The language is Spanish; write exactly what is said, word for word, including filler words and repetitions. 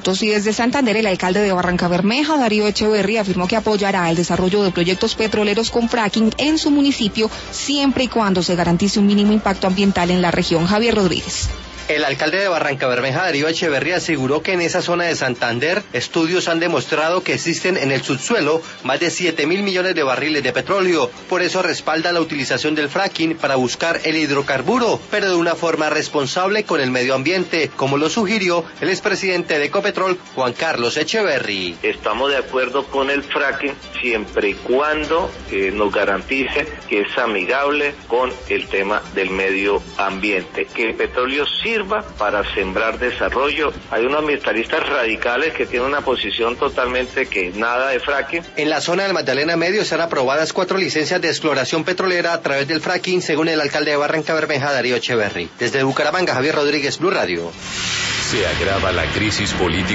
minutos. Y desde Santander, el alcalde de Barrancabermeja, Darío Echeverry, afirmó que apoyará el desarrollo de proyectos petroleros con fracking en su municipio, siempre y cuando se garantice un mínimo impacto ambiental en la región. Javier Rodríguez. El alcalde de Barrancabermeja, Darío Echeverry, aseguró que en esa zona de Santander estudios han demostrado que existen en el subsuelo más de siete mil millones de barriles de petróleo. Por eso respalda la utilización del fracking para buscar el hidrocarburo, pero de una forma responsable con el medio ambiente, como lo sugirió el expresidente de Ecopetrol, Juan Carlos Echeverry. Estamos de acuerdo con el fracking siempre y cuando eh, nos garantice que es amigable con el tema del medio ambiente, que el petróleo sirva para sembrar desarrollo. Hay unos ambientalistas radicales que tienen una posición totalmente que nada de fracking. En la zona del Magdalena Medio están aprobadas cuatro licencias de exploración petrolera a través del fracking, según el alcalde de Barrancabermeja, Darío Echeverry. Desde Bucaramanga, Javier Rodríguez, Blue Radio. Se agrava la crisis política